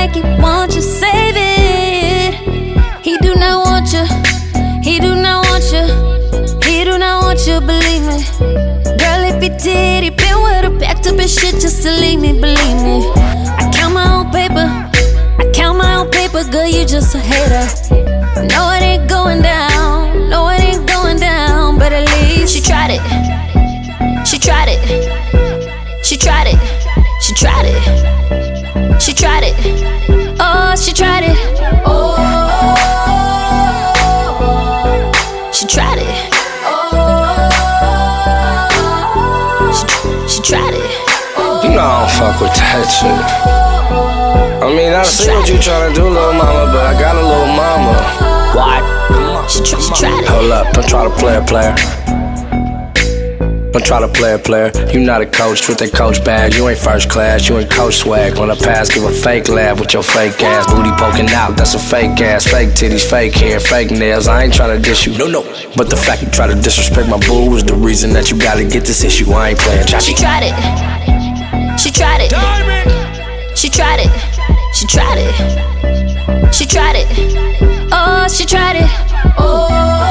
like he wants you, save it. He do not want you, he do not want you, he do not want you, believe me. Girl, if he did, he been with her, packed up his shit just to leave me, believe me. I count my own paper, I count my own paper, girl, you just a hater. No, it ain't going down, no, it ain't going down, but at least she tried it. She tried it. She tried it. She tried it. She tried it. Oh, she tried it. Oh, she tried it. Oh, she tried it. You know I don't fuck with that shit. I mean, I see what you tryna do, little mama, but I got a little mama. What? She tried it. Hold up, don't try to play a player. Don't try to play a player. You not a coach with that coach bag. You ain't first class, you ain't coach swag. When I pass, give a fake laugh with your fake ass. Booty poking out, that's a fake ass. Fake titties, fake hair, fake nails. I ain't tryna diss you, no. But the fact you try to disrespect my boo is the reason that you gotta get this issue. I ain't playing Chachi. She tried it. She tried it. She tried it. She tried it. She tried it. Oh, she tried it. Oh.